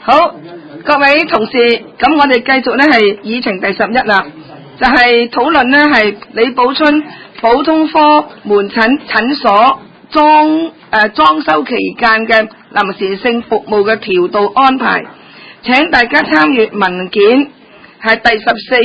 好，各位同事，咁我哋繼續呢係議程第11啦，就係討論呢係李寶春普通科門診所裝修期間嘅臨時性服務嘅調度安排，請大家參閱文件，係第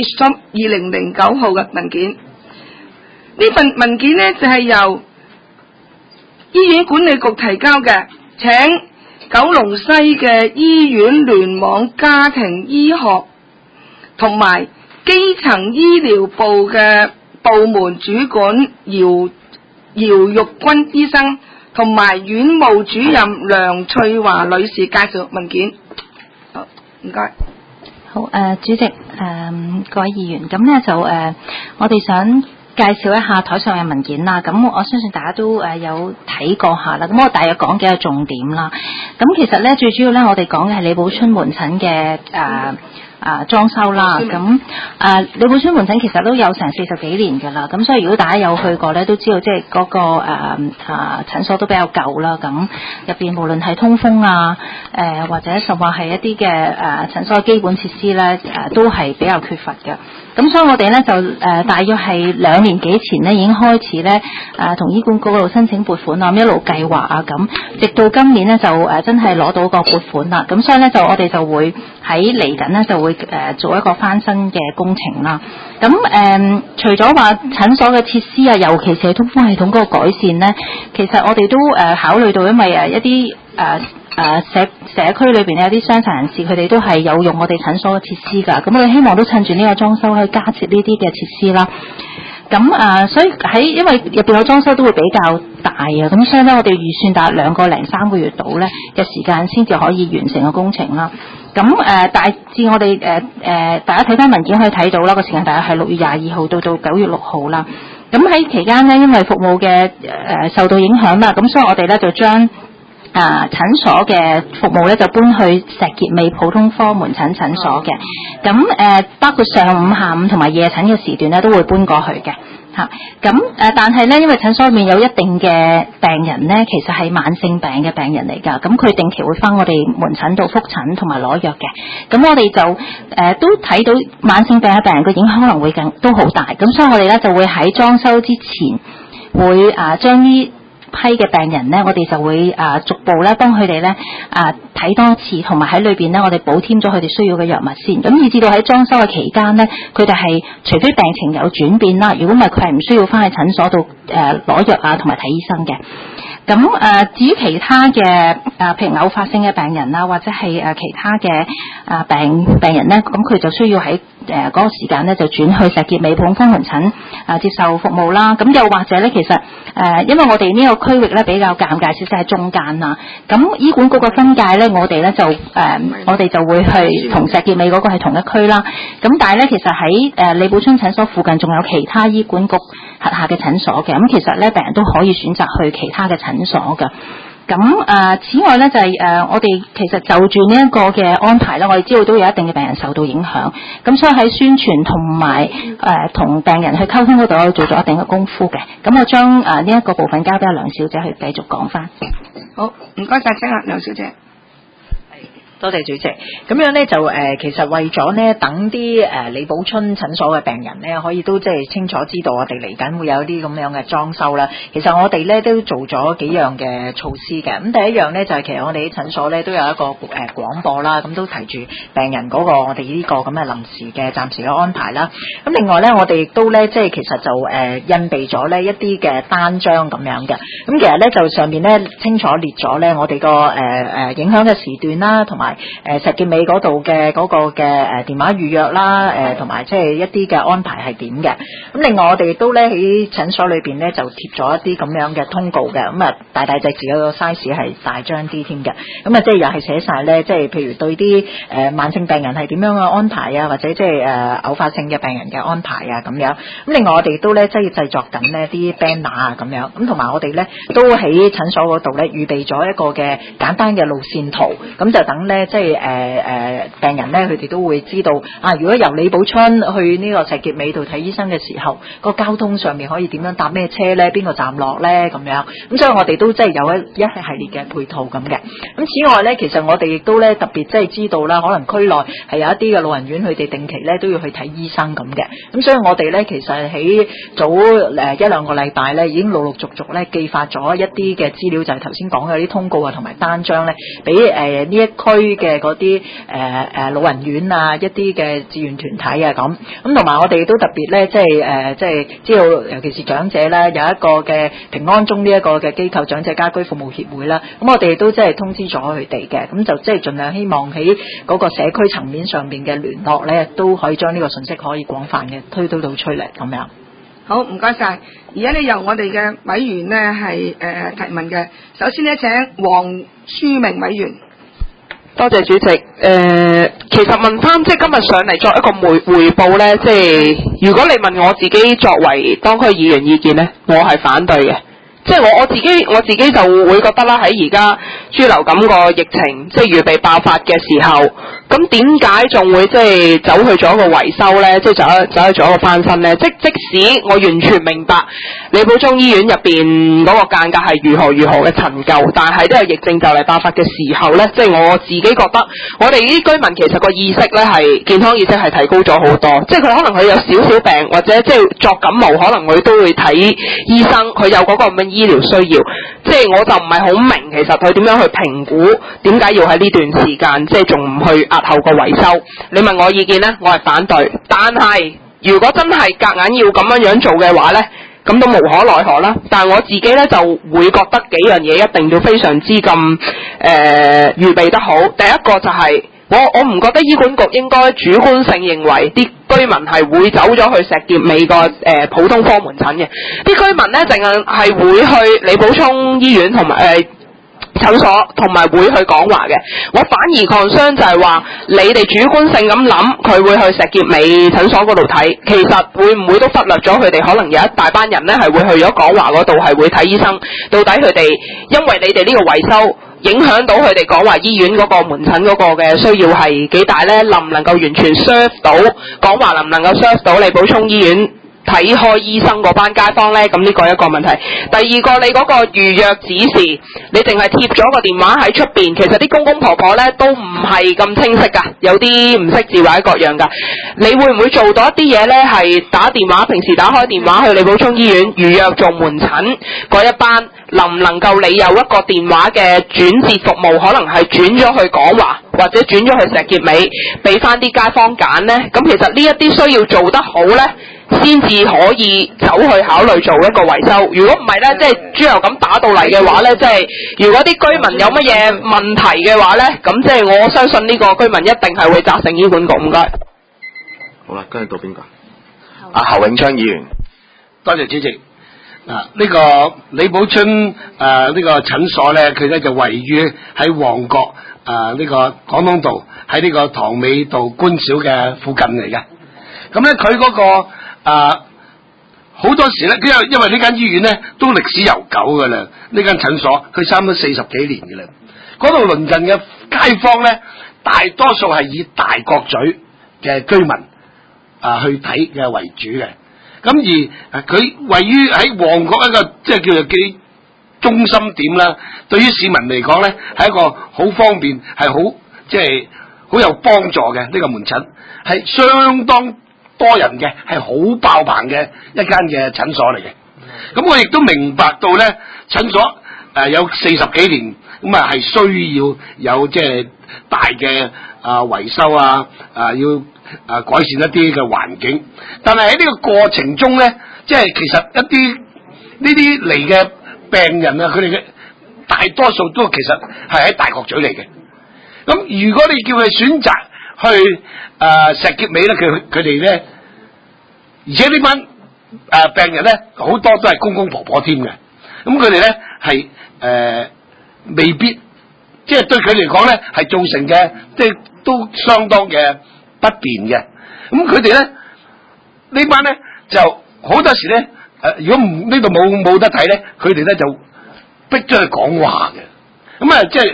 14/2009號嘅文件。呢份文件呢就係由醫院管理局提交嘅，請九龍西嘅醫院聯網家庭醫學同埋基層醫療部嘅部門主管姚玉君醫生同埋院務主任梁翠華女士介紹文件。好，唔該。 好，主席，各位議員，咁呢就我哋想介紹一下台上嘅文件啦，咁我相信大家都有睇過下啦，咁我大約講幾個重點啦。咁其實咧最主要咧，我哋講嘅係李寶春門診嘅裝修啦。咁李寶春門診其實都有成40幾年㗎啦，咁所以如果大家有去過咧，都知道即係嗰個診所都比較舊啦。咁入邊無論係通風或者甚至係一啲嘅診所嘅基本設施咧，都係比較缺乏嘅。咁所以我哋咧就大約係2年幾前咧已經開始咧同醫管局嗰度申請撥款啊，一路計劃咁，直到今年咧就真係攞到個撥款啦。咁所以咧就我哋就會喺嚟緊咧就會做一個翻新嘅工程啦。咁除咗話診所嘅設施啊，尤其是係通風系統嗰個改善咧，其實我哋都考慮到，因為一啲社區裏邊有啲傷殘人士，佢哋都係有用我哋診所嘅設施㗎。咁我哋希望都趁住呢個裝修去加設呢啲嘅設施啦。咁所以因為入邊嘅裝修都會比較大啊，咁所以咧我哋預算大約2個零3個月度咧嘅時間先至可以完成個工程啦。咁大致我哋大家睇翻文件可以睇到啦，個時間大約係6月22號到9月6號啦。咁喺期間咧，因為服務嘅受到影響啦，咁所以我哋咧就將診所嘅服務咧就搬去石硤尾普通科門診診所嘅。咁包括上午、下午同埋夜診嘅時段咧都會搬過去嘅。咁但係咧，因為診所入面有一定嘅病人咧，其實係慢性病嘅病人嚟㗎，咁佢定期會返我哋門診度覆診同埋攞藥嘅。咁我哋就都睇到慢性病嘅病人嘅影響可能會都好大，咁所以我哋咧就會喺裝修之前會將呢批嘅病人咧，我哋就會逐步咧幫佢哋咧睇多次，同埋喺裏邊咧我哋補添咗佢哋需要嘅藥物先。咁以至到喺裝修嘅期間咧，佢哋係除非病情有轉變啦，如果唔係佢係唔需要翻去診所度攞藥同埋睇醫生嘅。咁至於其他嘅譬如偶發性嘅病人啦，或者係其他嘅病人咧，咁佢就需要喺嗰個時間咧就轉去石硤尾普通科門診接受服務啦。咁又或者咧，其實因為我哋呢個區域咧比較尷尬，少少喺中間啦。咁醫管局嘅分界咧，我哋咧就我哋就會去同石硤尾嗰個係同一區啦。咁但係咧，其實喺李寶春診所附近仲有其他醫管局轄下嘅診所嘅。咁其實咧，病人都可以選擇去其他嘅診所嘅。咁此外咧就係我哋其實就住呢一個嘅安排咧，我哋知道都有一定嘅病人受到影響，咁所以喺宣傳同埋同病人去溝通嗰度，我做咗一定嘅功夫嘅。咁我將呢一個部分交俾阿梁小姐去繼續講翻。 好，唔該晒，請阿梁小姐。 多謝主席。咁樣咧就其實為咗呢等啲李寶春診所嘅病人咧，可以都即係清楚知道我哋嚟緊會有啲咁樣嘅裝修啦。其實我哋咧都做咗幾樣嘅措施嘅。咁第一樣咧就係其實我哋啲診所咧都有一個廣播啦，咁都提住病人嗰個我哋呢個咁嘅臨時嘅暫時嘅安排啦。咁另外咧我哋亦都咧即係其實就印備咗呢一啲嘅單張咁樣嘅。咁其實咧就上面咧清楚列咗咧我哋個影響嘅時段啦，同埋石硤尾嗰度嘅嗰個嘅電話預約啦，同埋即係一啲嘅安排係點嘅。咁另外我哋亦都咧喺診所裏邊咧就貼咗一啲咁樣嘅通告嘅。咁大隻字嗰個 size 係大張啲添嘅。咁即係又係寫晒咧，即係譬如對啲慢性病人係點樣嘅安排啊，或者即係偶發性嘅病人嘅安排啊咁樣。咁另外我哋都咧即係製作緊呢啲 banner 啊咁樣。咁同埋我哋咧都喺診所嗰度咧預備咗一個嘅簡單嘅路線圖，咁就等咧咧，即係病人咧，佢哋都會知道啊，如果由李寶春去呢個石硤尾度睇醫生嘅時候，個交通上面可以點樣搭咩車咧，邊個站落咧咁樣。咁所以我哋都即係有一系列嘅配套咁嘅。咁此外咧，其實我哋亦都咧特別即係知道啦，可能區內係有一啲嘅老人院，佢哋定期咧都要去睇醫生咁嘅。咁所以我哋咧其實喺早一兩個禮拜咧，已經陸陸續續咧寄發咗一啲嘅資料，就係頭先講嘅啲通告啊同埋單張咧，俾呢一區嘅嗰啲老人院啊，一啲嘅志願團體啊咁同埋我哋都特別咧，即係知道，尤其是長者咧，有一個嘅平安鐘呢一個嘅機構長者家居服務協會啦，咁我哋都即係通知咗佢哋嘅，咁就即係盡量希望喺嗰個社區層面上邊嘅聯絡咧，都可以將呢個信息可以廣泛嘅推到出嚟咁樣。 好，唔該晒。而家呢由我哋嘅委員呢係提問嘅。首先呢，請黃書明委員。 多謝主席。其實問翻即係今日上嚟作一個匯報呢，即係如果你問我自己作為當區議員意見呢，我係反對嘅。即係我自己就會覺得啦，喺而家豬流感個疫情即係預備爆發嘅時候，咁點解仲會即係走去做一個維修呢？即係走去做一個翻新呢？即使我完全明白李寶忠醫院入邊嗰個間隔係如何嘅陳舊，但係都有疫症就嚟爆發嘅時候呢，即係我自己覺得我哋呢啲居民其實個意識呢係健康意識係提高咗好多。即係佢可能佢有少少病或者即係作感冒，可能佢都會睇醫生，佢有嗰個咁嘅醫療需要。即係我就唔係好明其實佢點樣去評估點解要喺呢段時間即係仲唔去押後個維修。你問我意見呢，我係反對。但係如果真係夾硬要咁樣做嘅話呢，咁都無可奈何啦。但係我自己呢，就會覺得幾樣嘢一定要非常之咁預備得好。第一個就係我唔覺得醫管局應該主觀性認為啲居民係會走咗去石硤尾個普通科門診嘅。啲居民呢，淨係會去李寶聰醫院同埋診所，同埋會去廣華嘅。我反而 concern 就係話你哋主觀性咁諗佢會去石硤尾診所嗰度睇，其實會唔會都忽略咗佢哋可能有一大班人呢係會去咗廣華嗰度係會睇醫生？到底佢哋因為你哋呢個維修影響到佢哋廣華醫院嗰個門診嗰個嘅需要係幾大呢？能唔能夠完全 serve 到廣華，能唔能夠 serve 到李寶聰醫院睇開醫生嗰班街坊呢？咁呢個一個問題。第二個，你嗰個預約指示，你淨係貼咗個電話喺出邊，其實啲公公婆婆呢都唔係咁清晰噶，有啲唔識字或者各樣噶。你會唔會做到一啲嘢呢？係打電話，平時打開電話去李寶聰醫院預約做門診嗰一班，能唔能夠你有一個電話嘅轉接服務，可能係轉咗去廣華或者轉咗去石硤尾，俾翻啲街坊揀呢？咁其實呢一啲需要做得好呢，先至可以走去考慮做一個維修。如果唔係呢，即係豬流感打到嚟嘅話呢，即係如果啲居民有乜嘢問題嘅話呢，咁即係我相信呢個居民一定係會責成醫管局。唔該。 好啦，跟住到邊個？侯永昌議員。 多謝主席。呢個李寶春呢個診所呢，佢呢就位於喺旺角呢個廣東道，喺呢個塘尾道官小嘅附近嚟嘅。咁呢，佢嗰個好多時呢，因為呢間醫院呢都歷史悠久噶啦，呢間診所佢差唔多40幾年噶啦。嗰度鄰近嘅街坊呢，大多數係以大角咀嘅居民去睇嘅為主嘅。咁而佢位於喺旺角一個即係叫做幾中心點啦，對於市民嚟講咧係一個好方便，係好即係好有幫助嘅。呢個門診係相當多人嘅，係好爆棚嘅一間嘅診所嚟嘅。咁我亦都明白到咧，診所有40幾年，咁係需要有即係大嘅維修要改善一啲嘅環境，但係喺呢個過程中咧，即係其實一啲呢啲嚟嘅病人啊，佢哋嘅大多數都其實係喺大角咀嚟嘅。咁如果你叫佢選擇去石硤尾咧，佢哋咧，而且呢班病人咧好多都係公公婆婆添嘅，咁佢哋咧係未必即係對佢嚟講咧係造成嘅即係都相當嘅不便嘅。咁佢哋咧呢班咧就好多時咧如果唔呢度冇得睇咧，佢哋咧就逼咗去講話嘅。咁即係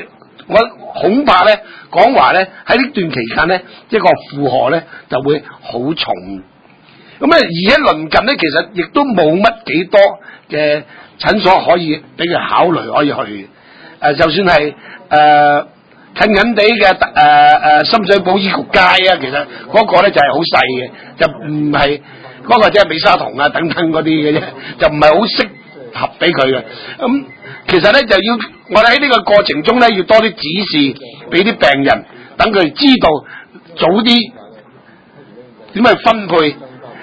我恐怕咧講話咧喺呢段期間咧一個負荷咧就會好重。咁而喺鄰近咧，其實亦都冇乜幾多嘅診所可以俾佢考慮可以去。就算係近近地嘅深水埗醫局街啊，其實嗰個咧就係好細嘅，就唔係嗰個即係美沙酮啊等等嗰啲嘅啫，就唔係好適合俾佢嘅。咁其實咧就要我哋喺呢個過程中咧要多啲指示俾啲病人，等佢知道早啲點去分配。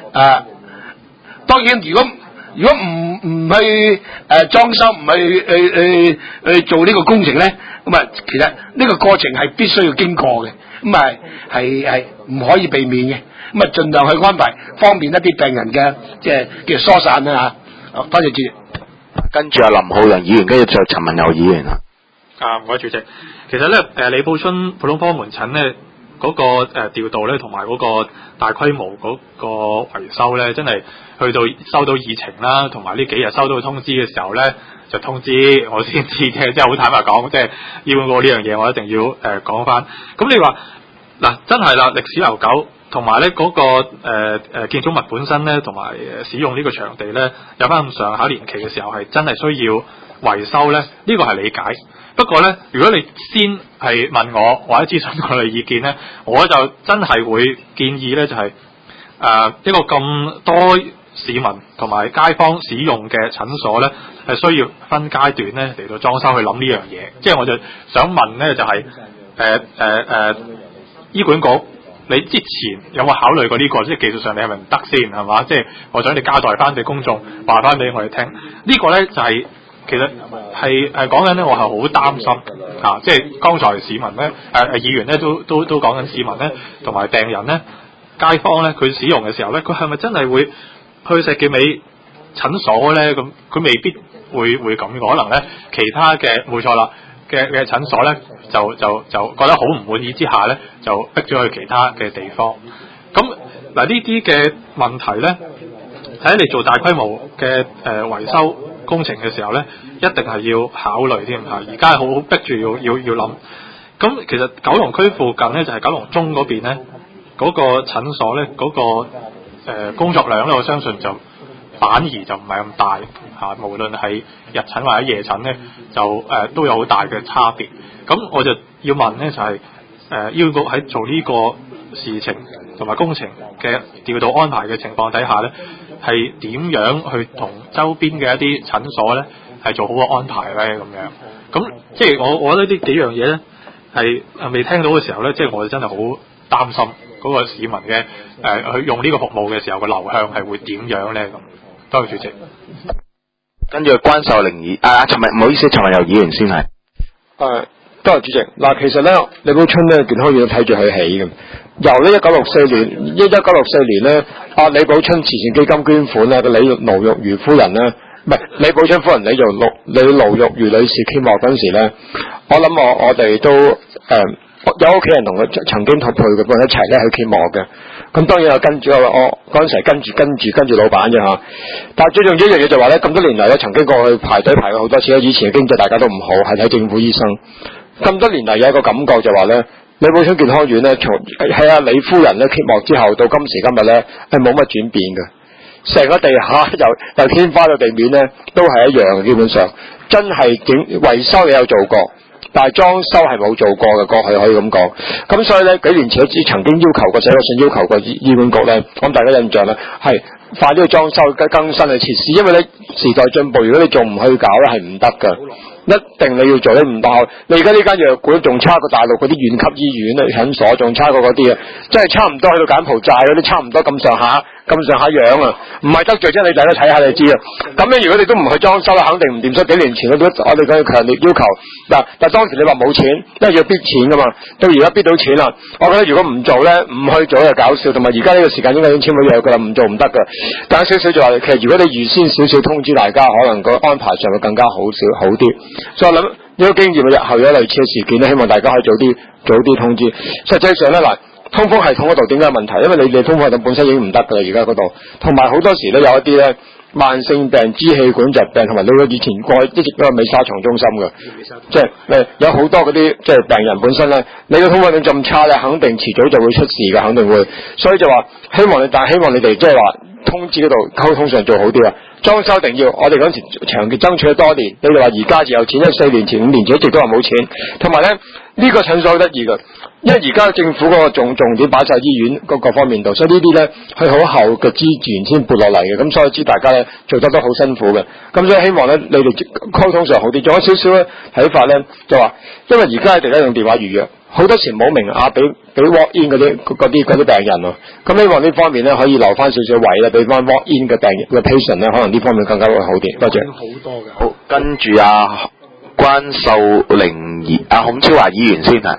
當然如果唔去裝修，唔去做呢個工程咧，咁啊其實呢個過程係必須要經過嘅，咁啊係唔可以避免嘅，咁啊盡量去安排方便一啲病人嘅即係叫疏散啦嚇。好，多謝主席。 跟住阿林浩陽議員，跟住就陳文友議員啦。 唔該主席。其實咧李寶椿普通科門診咧嗰個調度咧，同埋嗰個大規模嗰個維修咧，真係去到收到議程啦，同埋呢幾日收到通知嘅時候咧，就通知我先知嘅，即係好坦白講，即係醫管局呢樣嘢，我一定要講翻。咁你話嗱，真係啦，歷史悠久，同埋咧嗰個建築物本身咧，同埋使用呢個場地咧，有翻咁上下年期嘅時候，係真係需要維修咧，呢個係理解。不過咧，如果你先係問我或者諮詢我嘅意見咧，我就真係會建議咧，就係一個咁多市民同埋街坊使用嘅診所咧，係需要分階段咧嚟到裝修去諗呢樣嘢。即係我就想問咧，就係醫管局，你之前有冇考慮過呢個？即係技術上你係咪唔得先係嘛？即係我想你交代翻俾公眾，話翻俾我哋聽。呢個咧就係。其實係講緊咧，我係好擔心即係剛才市民咧，議員咧都講緊市民咧，同埋病人咧、街坊咧，佢使用嘅時候咧，佢係咪真係會去石硤尾診所咧？咁佢未必會咁，可能咧其他嘅冇錯啦嘅診所咧，就覺得好唔滿意之下咧，就逼咗去其他嘅地方。咁嗱呢啲嘅問題咧，喺你做大規模嘅維修工程嘅時候咧，一定係要考慮添嚇。而家係好逼住要諗。咁其實九龍區附近咧，就係九龍中嗰邊咧，嗰個診所咧，嗰個工作量咧，我相信就反而就唔係咁大嚇。無論係日診或者夜診咧，就都有好大嘅差別。咁我就要問咧，就係醫管局喺做呢個事情同埋工程嘅調度安排嘅情況底下咧，係點樣去同周邊嘅一啲診所咧係做好個安排咧咁樣？咁即係我覺得呢幾樣嘢咧係未聽到嘅時候咧，即係我哋真係好擔心嗰個市民嘅去用呢個服務嘅時候嘅流向係會點樣咧咁。多謝主席。 跟住關秀玲議唔好意思，陳文友議員先係。 多謝主席。嗱，其實咧李寶椿咧健康院睇住佢起嘅。由呢1964年咧，李寶椿慈善基金捐款咧，個李盧玉如夫人咧，唔係李寶椿夫人，李盧玉如女士揭幕嗰陣時咧，我諗我哋都有屋企人同佢曾經陪佢一齊咧去揭幕嘅。咁當然係跟住我嗰陣時係跟住老闆啫嚇。但係最重要一樣嘢就話咧，咁多年嚟咧曾經過去排隊排過好多次咧，以前嘅經濟大家都唔好，係睇政府醫生。咁多年嚟有一個感覺就話咧，李寶椿健康院咧，從係李夫人咧揭幕之後到今時今日咧，係冇乜轉變嘅。成個地下由天花到地面咧，都係一樣，基本上真係維修也有做過，但係裝修係冇做過嘅，過去可以咁講。咁所以咧，幾年前曾經要求過寫個信要求過醫管局咧，咁大家印象咧係快啲去裝修更新嘅設施，因為咧時代進步，如果你仲唔去搞咧係唔得㗎。一定你要做得唔得，你而家呢間藥館仲差過大陸嗰啲縣級醫院啊診所，仲差過嗰啲啊，真係差唔多去到柬埔寨嗰啲，差唔多咁上下樣啊，唔係得罪啫，你大家睇下你知啊。咁樣如果你都唔去裝修啦，肯定唔掂。所以幾年前我哋講強烈要求嗱，但當時你話冇錢，因為要逼錢噶嘛，到而家逼到錢啦。我覺得如果唔做咧，唔去做就搞笑，同埋而家呢個時間應該已經簽咗約噶啦，唔做唔得噶。但少少就話，其實如果你預先少少通知大家，可能個安排上會更加好啲。所以我諗呢個經驗日後有類似嘅事件咧，希望大家可以早啲通知。實際上咧嗱，通風系統嗰度點解有問題？因為你通風系統本身已經唔得噶啦，而家嗰度，同埋好多時咧有一啲咧慢性病、支氣管疾病同埋你個以前過去一直都係美沙床中心嘅，即係有好多嗰啲即係病人本身咧，你個通風量咁差咧，肯定遲早就會出事嘅，肯定會。所以就話希望你哋即係話通知嗰度溝通上做好啲啊。裝修一定要，我哋嗰時長期爭取咗多年，你哋話而家就有錢，因為4年前、5年前一直都話冇錢，同埋咧呢個診所好得意嘅，因為而家政府嗰個重點擺晒醫院各方面度，所以呢啲咧係好厚嘅資源先撥落嚟嘅，咁所以知大家咧做得都好辛苦嘅，咁所以希望咧你哋溝通上好啲，仲有少少咧睇法咧就話，因為而家大家用電話預約。好多時冇名額俾 walk in 嗰啲病人咯，咁希望呢方面咧可以留翻少少位咧，俾翻 walk in 嘅病人嘅 patient 咧，可能呢方面更加會好啲。多謝。 好多嘅。 好，跟住關秀玲孔超華議員先啊。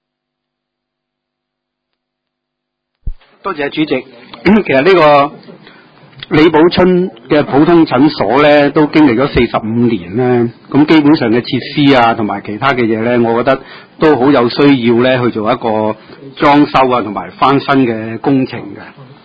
多謝主席。其實呢個李寶春嘅普通診所咧，都經歷咗45年咧，咁基本上嘅設施啊，同埋其他嘅嘢咧，我覺得都好有需要咧去做一個裝修啊，同埋翻新嘅工程嘅。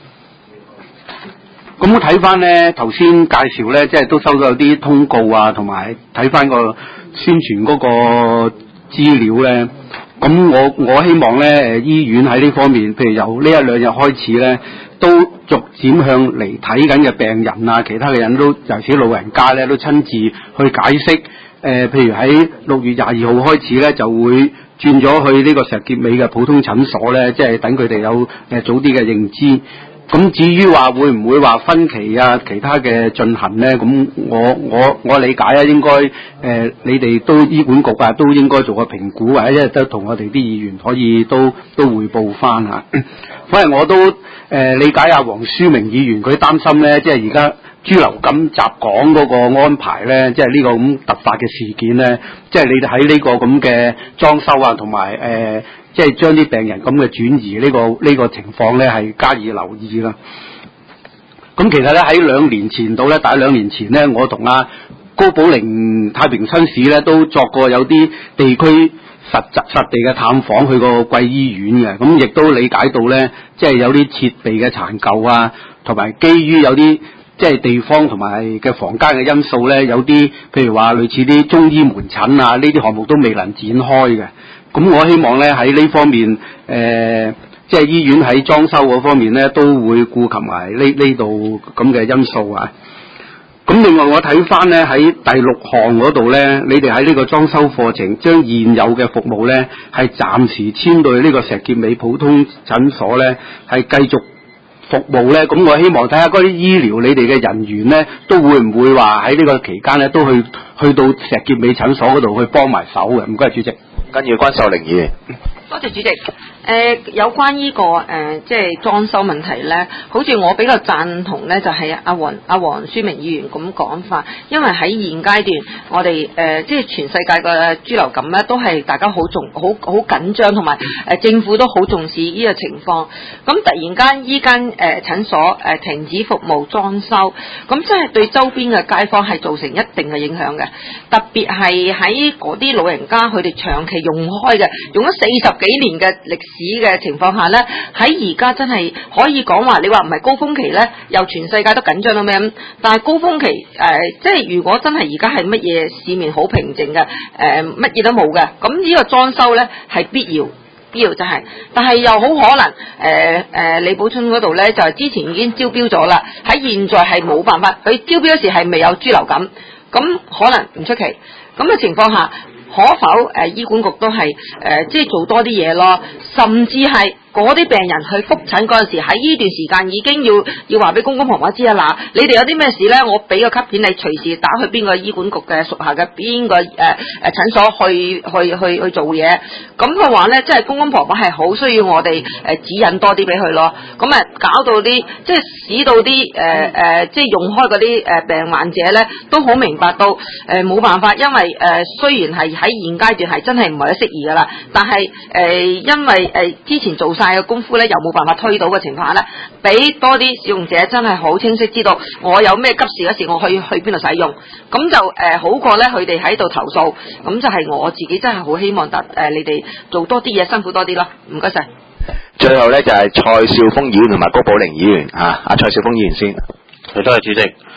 咁我睇翻咧頭先介紹咧，即係都收到有啲通告啊，同埋睇翻個宣傳嗰個資料咧。咁我希望咧醫院喺呢方面，譬如由呢1-2日開始咧，都逐漸向嚟睇緊嘅病人啊，其他嘅人都尤其是老人家咧，都親自去解釋。譬如喺6月22號開始咧，就會轉咗去呢個石硤尾嘅普通診所咧，即係等佢哋有早啲嘅認知。咁至於話會唔會話分期啊，其他嘅進行咧？咁我理解啊，應該你哋都醫管局啊，都應該做個評估，或者都同我哋啲議員可以都彙報翻嚇。反而我都理解啊，黃書明議員佢擔心咧，即係而家豬流感襲港嗰個安排咧，即係呢個咁突發嘅事件咧，即係你哋喺呢個咁嘅裝修啊，同埋即係將啲病人咁嘅轉移呢個情況咧，係加以留意啦。咁其實咧喺2年前到咧，大概2年前咧，我同高寶玲太平紳士咧都作過有啲地區實地嘅探訪，去過貴醫院嘅，咁亦都理解到咧，即係有啲設備嘅殘舊啊，同埋基於有啲即係地方同埋嘅房間嘅因素咧，有啲譬如話類似啲中醫門診啊，呢啲項目都未能展開嘅。咁我希望咧喺呢方面，即係醫院喺裝修嗰方面咧，都會顧及埋呢度咁嘅因素啊。咁另外我睇翻咧喺第6項嗰度咧，你哋喺呢個裝修課程將現有嘅服務咧係暫時遷到呢個石硤尾普通診所咧，係繼續服務咧。咁我希望睇下嗰啲醫療你哋嘅人員咧，都會唔會話喺呢個期間咧都去到石硤尾診所嗰度去幫埋手嘅。唔該，主席。 跟住關秀玲議員。 多謝主席。有關呢個即係裝修問題咧，好似我比較贊同咧，就係阿黃書明議員咁講法，因為喺現階段我哋即係全世界嘅豬流感咧，都係大家好緊張，同埋政府都好重視呢個情況。咁突然間依間診所停止服務裝修，咁真係對周邊嘅街坊係造成一定嘅影響嘅，特別係喺嗰啲老人家佢哋長期用開嘅，用咗40幾年嘅歷史嘅情況下呢，喺而家真係可以講話，你話唔係高峰期呢，又全世界都緊張到咩咁？但係高峰期即係如果真係而家係乜嘢市面好平靜嘅，乜嘢都冇嘅，咁呢個裝修呢係必要就係，但係又好可能李寶春嗰度呢，就係之前已經招標咗啦，喺現在係冇辦法，佢招標嗰時係未有豬流感，咁可能唔出奇，咁嘅情況下。可否醫管局都係即係做多啲嘢咯，甚至係嗰啲病人去覆診嗰陣時，喺呢段時間已經要話俾公公婆婆知啊！嗱，你哋有啲咩事咧？我俾個卡片你，隨時打去邊個醫管局嘅屬下嘅邊個診所去做嘢。咁嘅話咧，即係公公婆婆係好需要我哋指引多啲俾佢咯。咁搞到啲即係使到啲即係用開嗰啲病患者咧，都好明白到冇辦法，因為雖然係喺現階段係真係唔係得適宜噶啦，但係因為之前做晒嘅功夫咧，又冇辦法推到嘅情況下咧，俾多啲使用者真係好清晰知道我有咩急事嗰時我去邊度使用，咁就好過咧佢哋喺度投訴，咁就係我自己真係好希望你哋做多啲嘢，辛苦多啲咯，唔該晒。 最後咧就係蔡少峰議員同埋高寶玲議員啊，阿蔡少峰議員先。 多謝主席。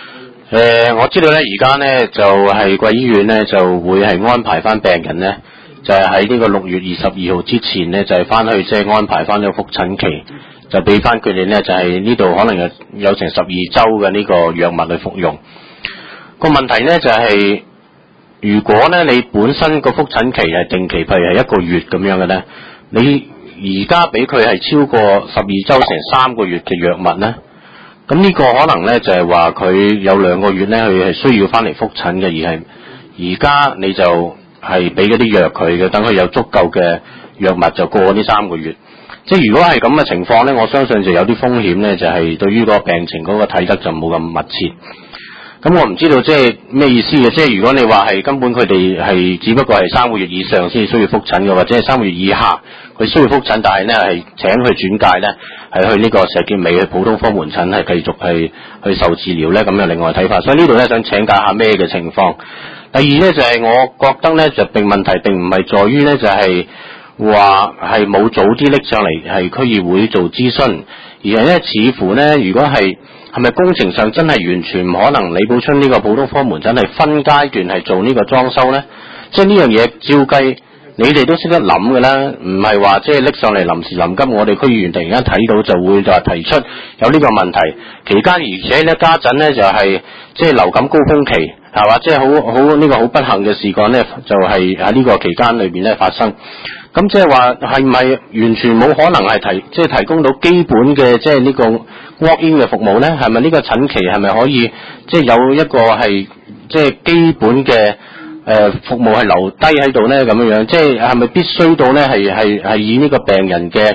我知道咧，而家咧就係貴醫院咧就會係安排翻病人咧，就係喺呢個6月22號之前咧，就係翻去即係安排翻呢個覆診期，就俾翻佢哋咧就係呢度可能有成12週嘅呢個藥物去服用。個問題咧就係，如果咧你本身個覆診期係定期，譬如係1個月咁樣嘅咧，你而家俾佢係超過12週成3個月嘅藥物咧。咁呢個可能咧就係話佢有2個月咧，佢係需要翻嚟覆診嘅，而家你就係俾嗰啲藥佢嘅，等佢有足夠嘅藥物就過呢3個月。即係如果係咁嘅情況咧，我相信就有啲風險咧，就係對於個病情嗰個睇得就冇咁密切。咁我唔知道即係咩意思嘅，即係如果你話係根本佢哋係只不過係3個月以上先需要覆診嘅，或者係3個月以下佢需要覆診，但係咧係請佢轉介咧係去呢個石硤尾去普通科門診係繼續係去受治療咧，咁有另外睇法。所以呢度咧想請教下咩嘅情況。第二咧就係我覺得咧就問題並唔係在於咧就係話係冇早啲拎上嚟係區議會做諮詢，而係咧似乎咧如果係咪工程上真係完全唔可能李寶春呢個普通科門診係分階段係做呢個裝修咧？即係呢樣嘢照計你哋都識得諗嘅啦，唔係話即係拎上嚟臨時臨急，我哋區議員突然間睇到就會話提出有呢個問題。期間而且咧家陣咧就係即係流感高峰期係嘛，即係好呢個好不幸嘅事幹咧，就係喺呢個期間裏邊咧發生。咁即係話係唔係完全冇可能係提供到基本嘅即係呢個 walk-in 嘅服務咧？係咪呢個診期係咪可以即係有一個係即係基本嘅服務係留低喺度咧？咁樣即係咪必須到咧係以呢個病人嘅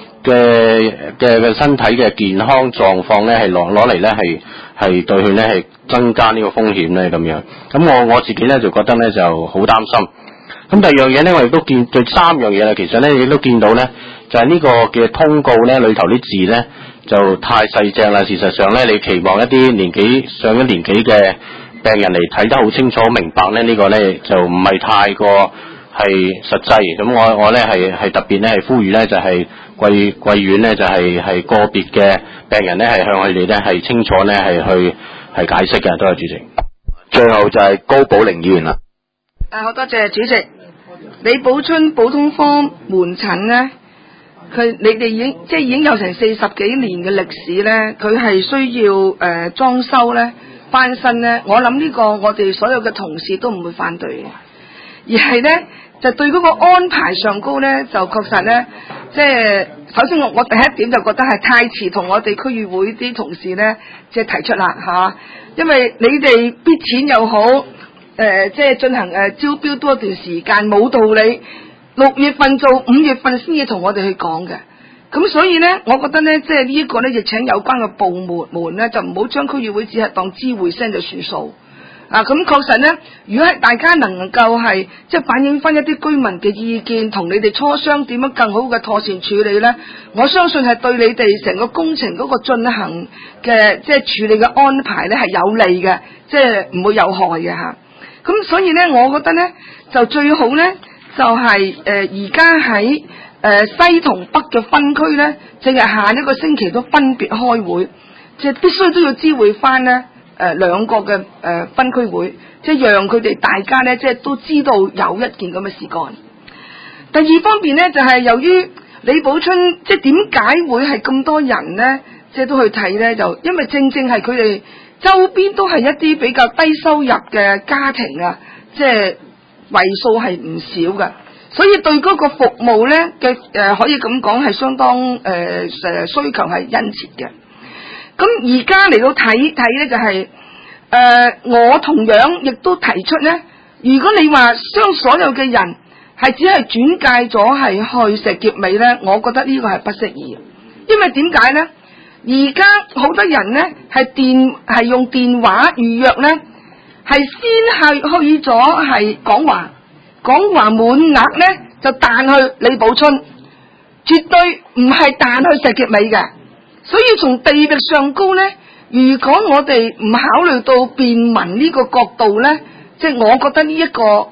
身體嘅健康狀況咧係攞嚟咧係對佢咧係增加呢個風險咧咁樣？咁我自己咧就覺得咧就好擔心。咁第二樣嘢咧，我亦都見對3樣嘢啦。其實咧，亦都見到咧，就係呢個嘅通告咧，裏頭啲字咧就太細隻啦。事實上咧，你期望一啲上一年紀嘅病人嚟睇得好清楚明白咧，呢個咧就唔係太過係實際。咁我咧係特別咧係呼籲咧，就係貴院咧就係個別嘅病人咧係向佢哋咧係清楚咧係解釋嘅。多謝主席。 最後就係高寶玲議員啦。 好多謝主席。李寶春普通科門診咧，你哋已經有成40幾年嘅歷史咧，佢係需要裝修咧、翻新咧。我諗呢個我哋所有嘅同事都唔會反對嘅，而係咧就對嗰個安排上高咧，就確實咧，即係首先我第一點就覺得係太遲同我哋區議會啲同事咧即係提出啦嚇，因為你哋逼錢又好。即係進行招標多一段時間，冇道理6月份做5月份先至同我哋去講嘅。咁所以咧，我覺得咧，即係呢一個咧，亦請有關嘅部門咧，就唔好將區議會只係當知會聲就算數。咁確實咧，如果係大家能夠係即係反映翻一啲居民嘅意見，同你哋磋商點樣更好嘅妥善處理咧，我相信係對你哋成個工程嗰個進行嘅即係處理嘅安排咧係有利嘅，即係唔會有害嘅嚇。咁所以咧，我覺得咧就最好咧，就係而家喺西同北嘅分區咧，淨係下一個星期都分別開會，即係必須都要知會翻咧2個嘅分區會，即係讓佢哋大家咧即係都知道有一件咁嘅事幹。第二方面咧，就係由於李寶春即係點解會係咁多人咧，即係都去睇咧，就因為正係佢哋。周邊都係一啲比較低收入嘅家庭啊，即係為數係唔少嘅，所以對嗰個服務咧嘅可以咁講係相當需求係殷切嘅。咁而家嚟到睇咧就係我同樣亦都提出咧，如果你話將所有嘅人係只係轉介咗係去石硤尾咧，我覺得呢個係不適宜，因為點解咧？而家好多人咧係用電話預約咧，係先係去咗係廣華滿額咧就彈去李寶春，絕對唔係彈去石硤尾嘅。所以從地域上高咧，如果我哋唔考慮到便民呢個角度咧，即係我覺得呢一個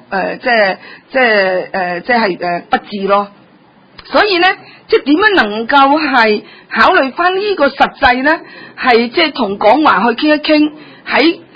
即係不智咯。所以咧，即係點樣能夠係考慮翻呢個實際咧？係即係同廣華去傾一傾，喺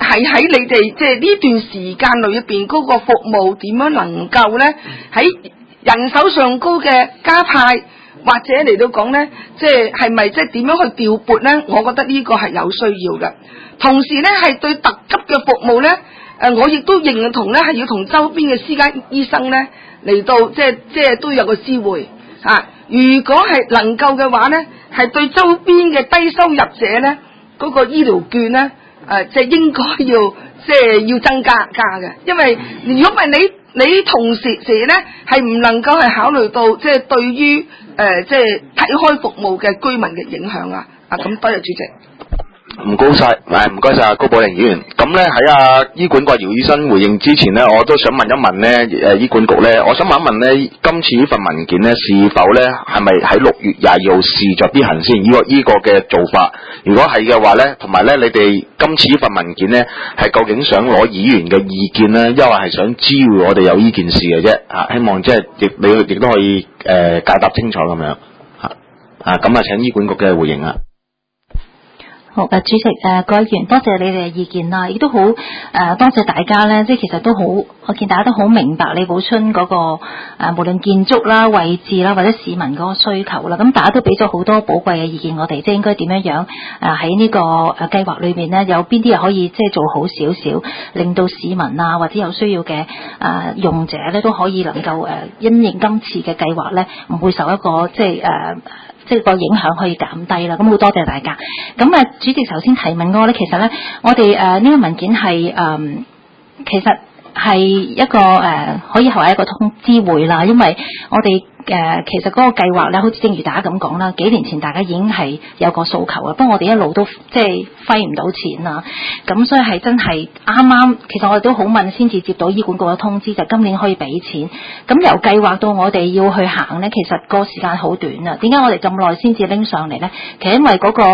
係喺你哋即係呢段時間裏邊嗰個服務點樣能夠咧喺人手上高嘅加派，或者嚟到講咧，即係咪即係點樣去調撥咧？我覺得呢個係有需要嘅。同時咧係對特急嘅服務咧，我亦都認同咧係要同周邊嘅私家醫生咧嚟到即係都有個知會啊。如果係能夠嘅話咧，係對周邊嘅低收入者咧嗰個醫療券咧，即係應該要增加嘅，因為如果唔係你同時咧係唔能夠係考慮到即係對於即係睇開服務嘅居民嘅影響啊！咁多謝主席。 唔該晒，唔該晒高寶玲議員。咁咧喺醫管局姚醫生回應之前咧，我都想問一問咧，醫管局咧，我想問一問咧，今次呢份文件咧是否咧係咪喺6月22號視作必行先？呢個嘅做法，如果係嘅話咧，同埋咧，你哋今次呢份文件咧係究竟想攞議員嘅意見咧，抑或係想知會我哋有呢件事嘅啫？希望即係你亦都可以解答清楚咁樣咁請醫管局嘅回應啊。 好，主席，各位議員，多謝你哋嘅意見啦，亦都好多謝大家咧，即係其實都好，我見大家都好明白李寶春嗰個無論建築啦、位置啦，或者市民嗰個需求啦，咁大家都俾咗好多寶貴嘅意見我哋，即係應該點樣喺呢個計劃裏面咧，有邊啲嘢可以即係做好少少，令到市民啊或者有需要嘅用者咧都可以能夠因應今次嘅計劃咧，唔會受一個即係個影響可以減低啦，咁好多謝大家。咁主席頭先提問嗰個咧，其實咧，我哋呢個文件係其實係一個可以話一個通知會啦，因為我哋其實嗰個計劃咧，好似正如大家咁講啦，幾年前大家已經係有個訴求啊，不過我哋一路都即係揮唔到錢啊，咁所以係真係啱啱，其實我哋都好問先至接到醫管局嘅通知，就今年可以俾錢。咁由計劃到我哋要去行咧，其實個時間好短啊。點解我哋咁耐先至拎上嚟咧？其實因為嗰個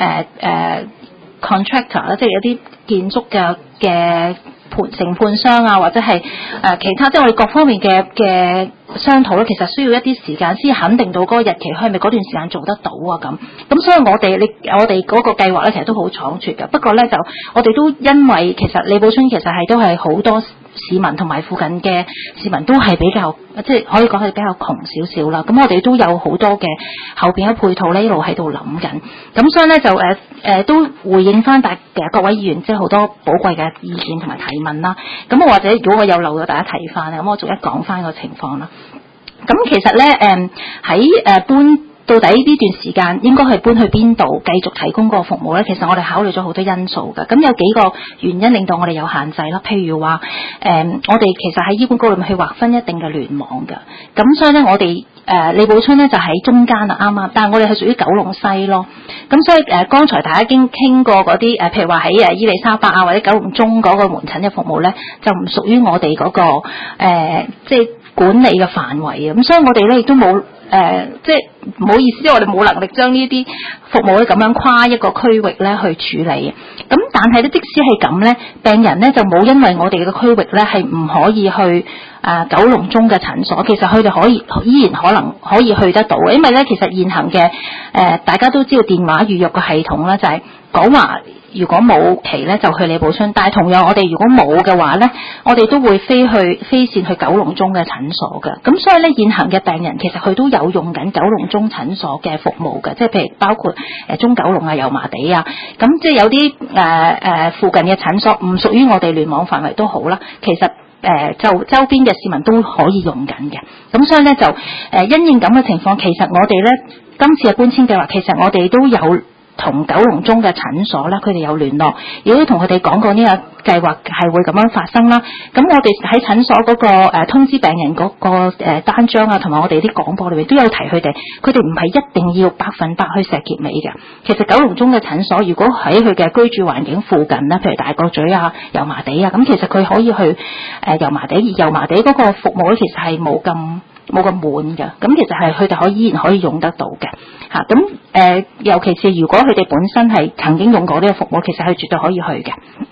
contractor 咧，即係有啲建築嘅承判商啊，或者係其他，即係我哋各方面嘅商討咧，其實需要一啲時間先肯定到嗰個日期，係咪嗰段時間做得到啊？咁所以我哋嗰個計劃咧，其實都好倉促嘅。不過咧，就我哋都因為其實李寶春其實都係好多市民同埋附近嘅市民都係比較即係可以講係比較窮少少啦。咁我哋都有好多嘅後邊嘅配套呢，一路喺度諗緊。咁所以咧就都回應翻各位議員即係好多寶貴嘅意見同埋提問啦。咁或者如果我有漏咗大家提翻咧，咁我逐一講翻個情況啦。咁其實咧喺搬到底呢段時間應該係搬去邊度繼續提供個服務咧？其實我哋考慮咗好多因素嘅。咁有幾個原因令到我哋有限制啦。譬如話我哋其實喺醫管局裏面去劃分一定嘅聯網嘅。咁所以咧我哋李寶春咧就喺中間啊，啱啱。但係我哋係屬於九龍西咯。咁所以剛才大家已經傾過嗰啲譬如話喺伊利沙伯啊或者九龍中嗰個門診嘅服務咧，就唔屬於我哋嗰個即係管理嘅範圍啊。咁所以我哋咧亦都冇即係唔好意思，我哋冇能力將呢啲服務咧咁樣跨一個區域咧去處理。咁但係咧，即使係咁咧，病人咧就冇因為我哋嘅區域咧係唔可以去九龍中嘅診所，其實佢哋依然可能可以去得到，因為咧其實現行嘅大家都知道電話預約嘅系統咧就係講話。如果冇期咧，就去李寶春。但係同樣，我哋如果冇嘅話咧，我哋都會飛線去九龍中嘅診所嘅。咁所以咧，現行嘅病人其實佢都有用緊九龍中診所嘅服務嘅，即係譬如包括中九龍啊、油麻地啊。咁即係有啲附近嘅診所唔屬於我哋聯網範圍都好啦。其實就周邊嘅市民都可以用緊嘅。咁所以咧就因應咁嘅情況，其實我哋咧今次嘅搬遷計劃，其實我哋都有同九龍中嘅診所咧，佢哋有聯絡，亦都同佢哋講過呢個計劃係會咁樣發生啦。咁我哋喺診所嗰個通知病人嗰個單張啊，同埋我哋啲廣播裏面都有提佢哋唔係一定要100%去石硤尾嘅。其實九龍中嘅診所，如果喺佢嘅居住環境附近咧，譬如大角咀啊、油麻地啊，咁其實佢可以去油麻地，而油麻地嗰個服務咧，其實係冇咁滿嘅，咁其實係佢哋依然可以用得到嘅嚇。咁尤其是如果佢哋本身係曾經用過呢個服務，其實係絕對可以去嘅。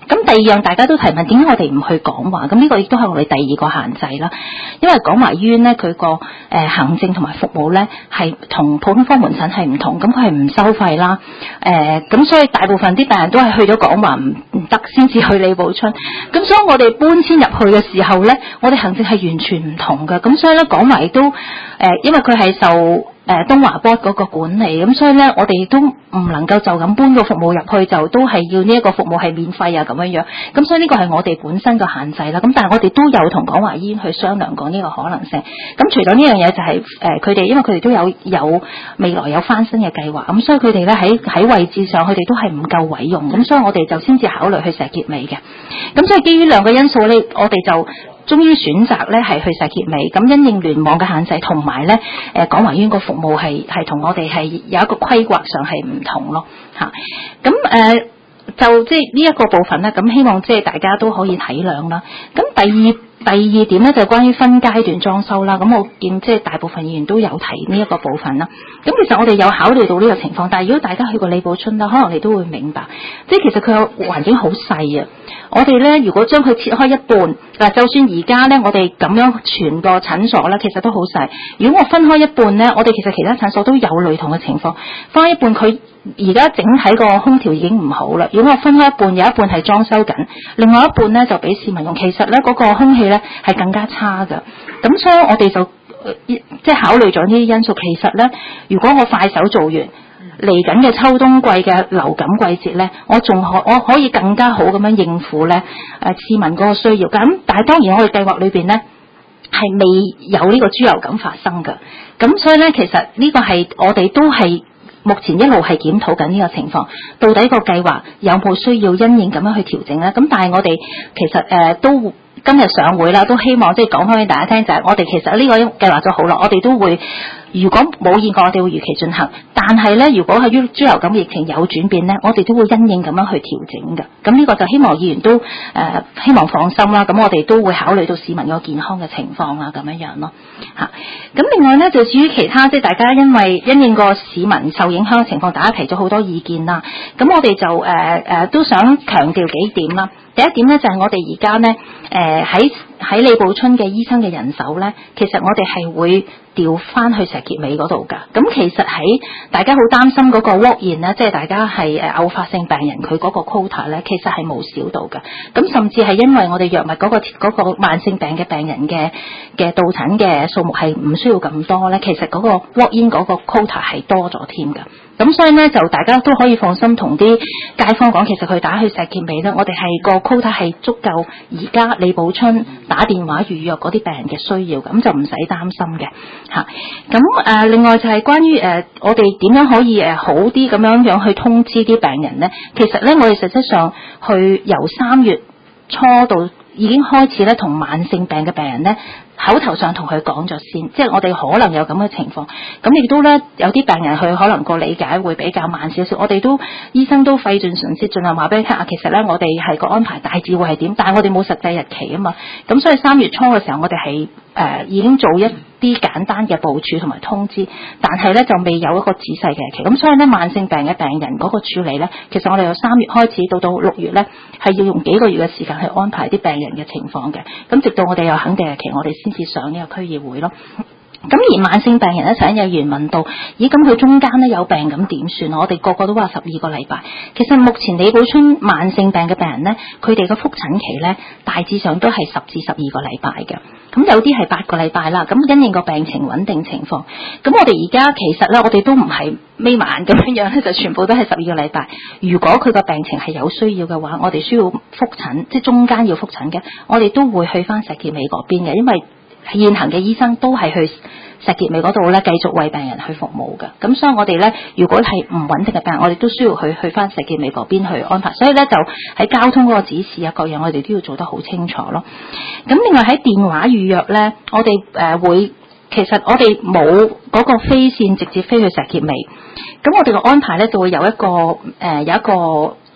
咁第二樣大家都提問，點解我哋唔去廣華？咁呢個亦都係我哋第二個限制啦。因為廣華醫院咧，佢個行政同埋服務咧係同普通科門診係唔同，咁佢係唔收費啦。咁所以大部分啲病人都係去咗廣華唔得，先至去李寶春。咁所以我哋搬遷入去嘅時候咧，我哋行政係完全唔同嘅。咁所以咧，廣華亦都因為佢係受東華 Board 嗰個管理，咁所以咧，我哋都唔能夠就咁搬個服務入去，就都係要呢一個服務係免費啊咁樣樣。咁所以呢個係我哋本身嘅限制啦。咁但係我哋都有同廣華醫院去商量過呢個可能性。咁除咗呢樣嘢就係佢哋，因為佢哋都有未來有翻新嘅計劃，咁所以佢哋咧喺位置上佢哋都係唔夠位用，咁所以我哋就先至考慮去石硤尾嘅。咁所以基於兩個因素咧，我哋就終於選擇咧係去石硤尾，咁因應聯網嘅限制，同埋咧廣華醫院個服務係同我哋係有一個規劃上係唔同咯嚇。咁就即係呢一個部分咧，咁希望即係大家都可以體諒啦。咁第二點咧就係關於分階段裝修啦。咁我見即係大部分議員都有提呢一個部分啦。咁其實我哋有考慮到呢個情況，但係如果大家去過李寶春啦，可能你都會明白，即係其實佢個環境好細啊。我哋咧如果將佢切開一半，嗱就算而家咧我哋咁樣全個診所咧，其實都好細。如果我分開一半咧，我哋其實其他診所都有類同嘅情況。分開一半，佢而家整體個空調已經唔好啦。如果我分開一半，有一半係裝修緊，另外一半咧就俾市民用，其實咧嗰個空氣咧係更加差㗎。咁所以我哋就即係考慮咗呢啲因素。其實咧，如果我快手做完，嚟緊嘅秋冬季嘅流感季節咧，我可以更加好咁樣應付咧市民嗰個需要。咁但係當然我哋計劃裏邊咧係未有呢個豬流感發生㗎。咁所以咧，其實呢個係我哋都係目前一路係檢討緊呢個情況，到底個計劃有冇需要因應咁樣去調整咧？咁但係我哋其實都今日上會啦，都希望即係講翻俾大家聽，就係我哋其實呢個計劃咗好耐，我哋都會如果冇意外，我哋會如期進行。但係咧，如果係於豬流感疫情有轉變咧，我哋都會因應咁樣去調整嘅。咁呢個就希望議員都希望放心啦。咁我哋都會考慮到市民個健康嘅情況啊，咁樣樣咯嚇。咁另外咧，就至於其他即係大家因為因應個市民受影響嘅情況，大家提咗好多意見啦。咁我哋就都想強調幾點啦。第一點咧就係我哋而家咧喺李寶春嘅醫生嘅人手咧，其實我哋係會調翻去石硤尾嗰度㗎。咁其實喺大家好擔心嗰個 walk-in 咧，即係大家係偶發性病人佢嗰個 quota 咧，其實係冇少到㗎。咁甚至係因為我哋藥物嗰個慢性病嘅病人嘅到診嘅數目係唔需要咁多咧，其實嗰個 walk-in 嗰個 quota 係多咗添㗎。咁所以咧就大家都可以放心同啲街坊講，其實佢打去石硤尾咧，我哋係個 quota 係足夠而家李寶春打電話預約嗰啲病人嘅需要，咁就唔使擔心嘅嚇。咁另外就係關於我哋點樣可以好啲咁樣去通知啲病人咧？其實咧我哋實際上去由3月初到已經開始咧，同慢性病嘅病人咧口頭上同佢講咗先，即係我哋可能有咁嘅情況。咁亦都咧有啲病人佢可能個理解會比較慢少少，我哋都醫生都費盡唇舌盡量話俾你聽啊。其實咧我哋係個安排大致會係點，但係我哋冇實際日期啊嘛。咁所以3月初嘅時候，我哋係已經做一啲簡單嘅部署同埋通知，但係咧就未有一個仔細嘅日期。咁所以咧慢性病嘅病人嗰個處理咧，其實我哋由3月開始到6月咧，係要用幾個月嘅時間去安排啲病人嘅情況嘅。咁直到我哋有肯定日期，我哋先至上呢個區議會咯。咁而慢性病人咧，曾經有議員問到，咦咁佢中間咧有病咁點算？我哋個個都話12個禮拜。其實目前李寶春慢性病嘅病人咧，佢哋嘅覆診期咧大致上都係10至12個禮拜嘅。咁有啲係8個禮拜啦。咁因應個病情穩定情況，咁我哋而家其實咧，我哋都唔係眯埋眼咁樣咧，就全部都係12個禮拜。如果佢個病情係有需要嘅話，我哋需要覆診，即係中間要覆診嘅，我哋都會去翻石硤尾嗰邊嘅，因為現行嘅醫生都係去石硤尾嗰度咧，繼續為病人去服務嘅。咁所以我哋咧，如果係唔穩定嘅病人，我哋都需要去翻石硤尾嗰邊去安排。所以咧，就喺交通嗰個指示啊，各樣我哋都要做得好清楚咯。咁另外喺電話預約咧，我哋會其實我哋冇嗰個飛線直接飛去石硤尾。咁我哋嘅安排咧就會有一個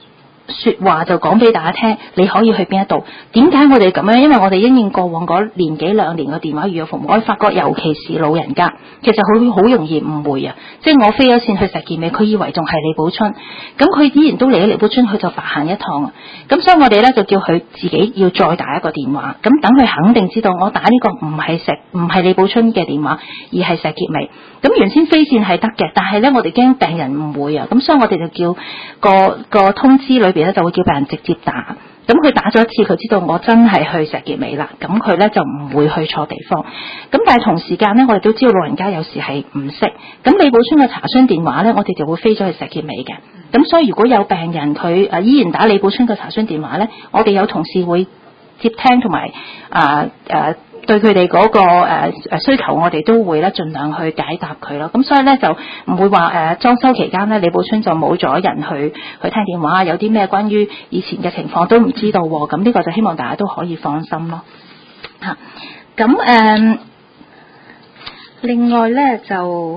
說話就講俾大家聽，你可以去邊一度？點解我哋咁樣？因為我哋因應過往嗰年幾兩年嘅電話預約服務，我發覺尤其是老人家，其實佢好容易誤會啊！即係我飛咗線去石硤尾，佢以為仲係李寶春，咁佢依然都嚟咗李寶春，佢就白行一趟啊！咁所以我哋咧就叫佢自己要再打一個電話，咁等佢肯定知道我打呢個唔係李寶春嘅電話，而係石硤尾。咁原先飛線係得嘅，但係咧我哋驚病人誤會啊，咁所以我哋就叫個通知裏邊咧就會叫病人直接打。咁佢打咗一次，佢知道我真係去石硤尾啦，咁佢咧就唔會去錯地方。咁但係同時間咧，我哋都知道老人家有時係唔識，咁李寶春嘅查詢電話咧，我哋就會飛咗去石硤尾嘅。咁所以如果有病人佢依然打李寶春嘅查詢電話咧，我哋有同事會接聽同埋對佢哋嗰個需求，我哋都會咧盡量去解答佢咯。咁所以咧就唔會話裝修期間咧，李寶春就冇咗人去聽電話，有啲咩關於以前嘅情況都唔知道喎。咁呢個就希望大家都可以放心咯。嚇，咁另外咧就。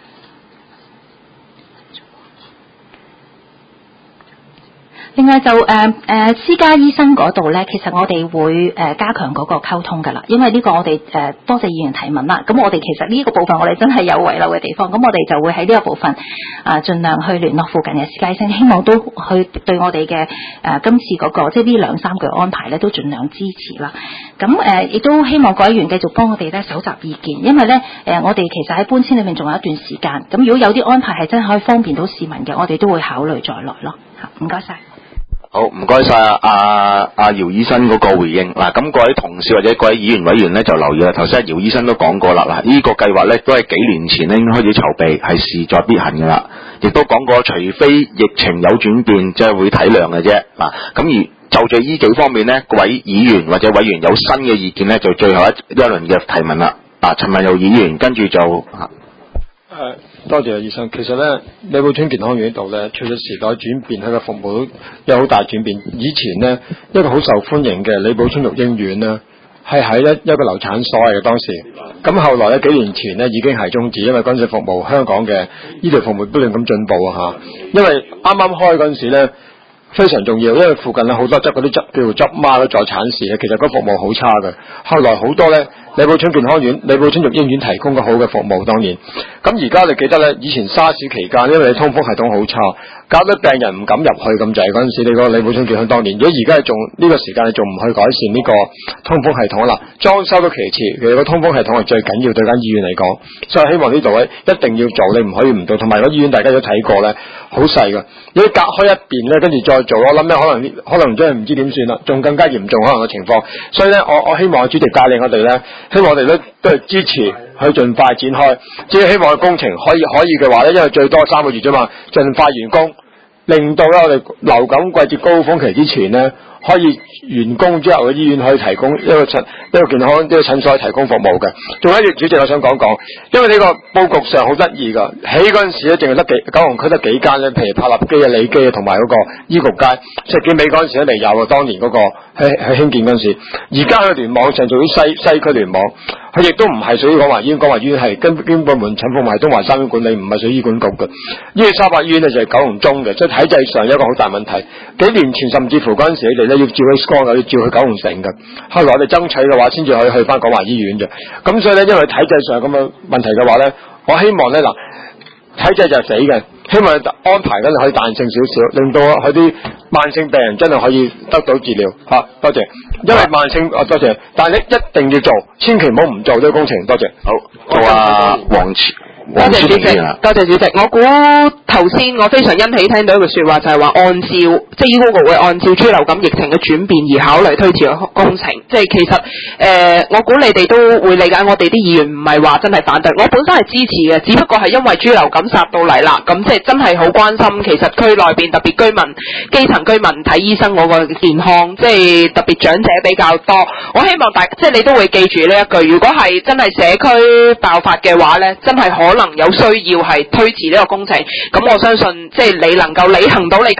另外就私家醫生嗰度咧，其實我哋會加強嗰個溝通㗎啦，因為呢個我哋多謝議員提問啦。咁我哋其實呢個部分我哋真係有遺漏嘅地方，咁我哋就會喺呢個部分盡量去聯絡附近嘅私家醫生，希望都去對我哋嘅今次嗰個即係呢2-3個安排咧，都盡量支持啦。咁亦都希望各位議員繼續幫我哋咧搜集意見，因為咧我哋其實喺搬遷裏面仲有一段時間，咁如果有啲安排係真係可以方便到市民嘅，我哋都會考慮再來咯。嚇，唔該晒。 好，唔該晒阿姚醫生嗰個回應。嗱，咁各位同事或者各位議員委員咧就留意啦。頭先阿姚醫生都講過啦，嗱，呢個計劃咧都係幾年前咧已經開始籌備，係勢在必行噶啦。亦都講過，除非疫情有轉變，即係會體諒嘅啫。嗱，咁而就住呢幾方面咧，各位議員或者委員有新嘅意見咧，就最後一輪嘅提問啦。陳文堯議員跟住就多謝醫生。其實咧，李寶春健康院呢度咧，隨住時代轉變，佢嘅服務有好大轉變。以前呢，一個好受歡迎嘅李寶春育嬰院呢，係喺一個流產所嚟嘅當時。咁後來咧幾年前呢已經係終止，因為嗰陣時服務香港嘅醫療服務不斷咁進步啊嚇。因為啱啱開嗰陣時咧非常重要，因為附近有好多叫做執媽咧助產士咧，其實嗰服務好差嘅。後來好多咧。李寶春健康院、李寶春育嬰院提供嘅好嘅服務，當然。咁而家你記得咧，以前沙士期間，因為你通風系統好差，搞到病人唔敢入去咁滯。嗰陣時你個李寶春健康當年，如果而家仲呢個時間你仲唔去改善呢個通風系統啦，裝修都其次，其實個通風系統係最緊要對間醫院嚟講。所以希望呢度咧一定要做，你唔可以唔做。同埋個醫院大家都睇過咧，好細㗎。如果隔開一邊咧，跟住再做，我諗咧可能真係唔知點算啦，仲更加嚴重可能嘅情況。所以咧，我希望主席帶領我哋咧。希望我哋都係支持去盡快展開，只係希望工程可以嘅話咧，因為最多3個月啫嘛，盡快完工，令到咧我哋流感季節高峰期之前咧，可以完工之後嘅醫院可以提供一個健康診所提供服務嘅。仲有一樣，主席我想講，因為呢個佈局上好得意㗎，起嗰陣時咧淨係得九龍區得幾間咧，譬如柏立基啊、利基啊同埋嗰個醫局街，石硤尾嗰陣時都未有啊，當年嗰個喺興建嗰陣時，而家佢聯網上屬於西區聯網，佢亦都唔係屬於廣華醫院，廣華醫院係根本門診服務係東華三院管理，唔係屬於醫管局嘅。伊利沙伯醫院咧就係九龍中嘅，即係體制上有一個好大問題。幾年前甚至乎嗰陣時你哋咧要照 X 光嘅，要照去九龍城嘅，後來我哋爭取嘅話先至可以去翻廣華醫院嘅。咁所以咧，因為體制上咁嘅問題嘅話咧，我希望咧嗱，體制就係死嘅，希望安排緊可以彈性少少，令到佢啲慢性病人真係可以得到治療嚇。多謝，因為慢性多謝，但係你一定要做，千祈唔好唔做呢個工程。多謝。 好，做阿黃多謝主席，多謝主席。我估頭先我非常欣喜聽到一句說話，就係話按照即係醫管局會按照豬流感疫情嘅轉變而考慮推遲工程。即係其實我估你哋都會理解我哋啲議員唔係話真係反對，我本身係支持嘅，只不過係因為豬流感殺到嚟啦，咁即係真係好關心。其實區內邊特別基層居民睇醫生嗰個健康，即係特別長者比較多。我希望即係你都會記住呢一句，如果係真係社區爆發嘅話咧，真係可能有需要係推遲呢個工程。咁我相信即係你能夠履行到你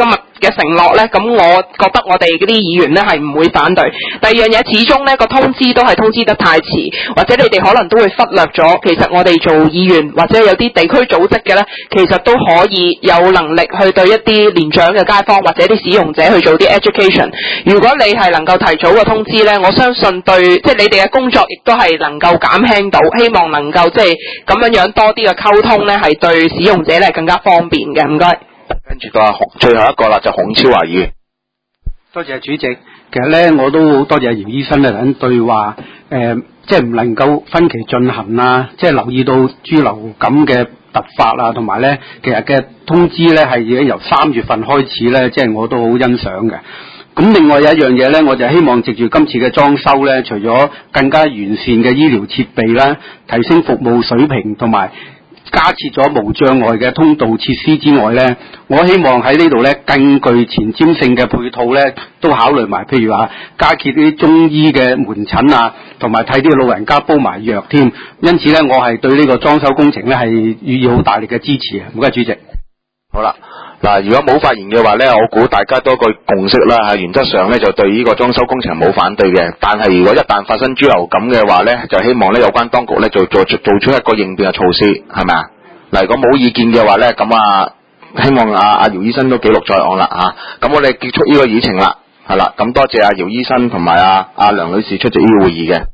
嘅承諾咧，咁我覺得我哋嗰啲議員咧係唔會反對。第二樣嘢，始終呢個通知都係通知得太遲，或者你哋可能都會忽略咗，其實我哋做議員或者有啲地區組織嘅咧，其實都可以有能力去對一啲年長嘅街坊或者啲使用者去做啲 education。如果你係能夠提早個通知咧，我相信對即係你哋嘅工作亦都係能夠減輕到，希望能夠即係咁樣多啲嘅溝通咧，係對使用者咧更加方便嘅。唔該。 跟住到最後一個啦，就孔超華議員。 多謝主席。其實咧，我都好多謝姚醫生咧等對話，即係唔能夠分期進行啊，即係留意到豬流感嘅突發啊，同埋咧，其實嘅通知咧係已經由3月份開始咧，即係我都好欣賞嘅。咁另外有一樣嘢咧，我就希望藉住今次嘅裝修咧，除咗更加完善嘅醫療設備啦，提升服務水平同埋加設咗無障礙嘅通道設施之外咧，我希望喺呢度咧更具前瞻性嘅配套咧，都考慮埋，譬如話加設啲中醫嘅門診啊，同埋睇啲老人家煲埋藥添。因此咧，我係對呢個裝修工程咧係予以好大力嘅支持啊！唔該，主席。 好啦。嗱，如果冇發言嘅話咧，我估大家都有個共識啦，係原則上咧就對呢個裝修工程冇反對嘅。但係如果一旦發生豬流感嘅話咧，就希望咧有關當局咧做出一個應變嘅措施，係咪啊？嗱，如果冇意見嘅話咧，咁啊，希望阿姚醫生都記錄在案啦嚇。咁我哋結束呢個議程啦，係啦，咁多謝阿姚醫生同埋阿梁女士出席呢個會議嘅。